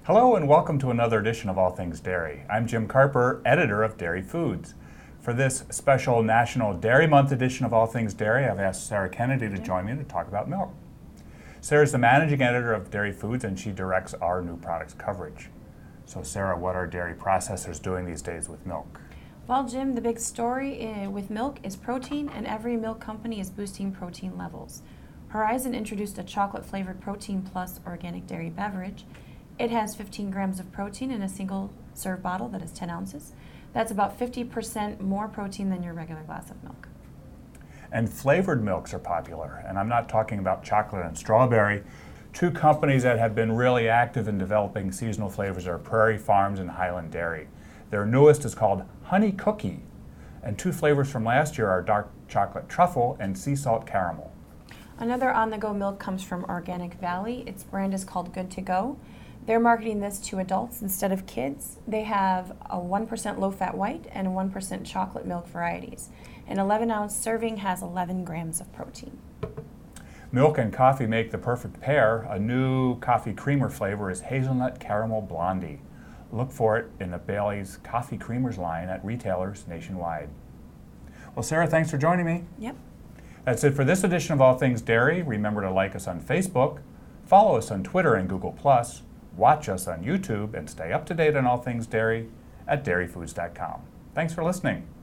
Hello and welcome to another edition of All Things Dairy. I'm Jim Carper, editor of Dairy Foods. For this special National Dairy Month edition of All Things Dairy, I've asked Sarah Kennedy to join me to talk about milk. Sarah's the managing editor of Dairy Foods and she directs our new products coverage. So Sarah, what are dairy processors doing these days with milk? Well, Jim, the big story with milk is protein, and every milk company is boosting protein levels. Horizon introduced a chocolate-flavored Protein Plus organic dairy beverage. It has 15 grams of protein in a single serve bottle that is 10 ounces. That's about 50% more protein than your regular glass of milk. And flavored milks are popular, and I'm not talking about chocolate and strawberry. Two companies that have been really active in developing seasonal flavors are Prairie Farms and Highland Dairy. Their newest is called Honey Cookie, and two flavors from last year are dark chocolate truffle and sea salt caramel. Another on-the-go milk comes from Organic Valley. Its brand is called Good to Go. They're marketing this to adults instead of kids. They have a 1% low-fat white and a 1% chocolate milk varieties. An 11-ounce serving has 11 grams of protein. Milk and coffee make the perfect pair. A new coffee creamer flavor is Hazelnut Caramel Blondie. Look for it in the Bailey's Coffee Creamers line at retailers nationwide. Well, Sarah, thanks for joining me. Yep. That's it for this edition of All Things Dairy. Remember to like us on Facebook, follow us on Twitter and Google+, watch us on YouTube, and stay up to date on all things dairy at dairyfoods.com. Thanks for listening.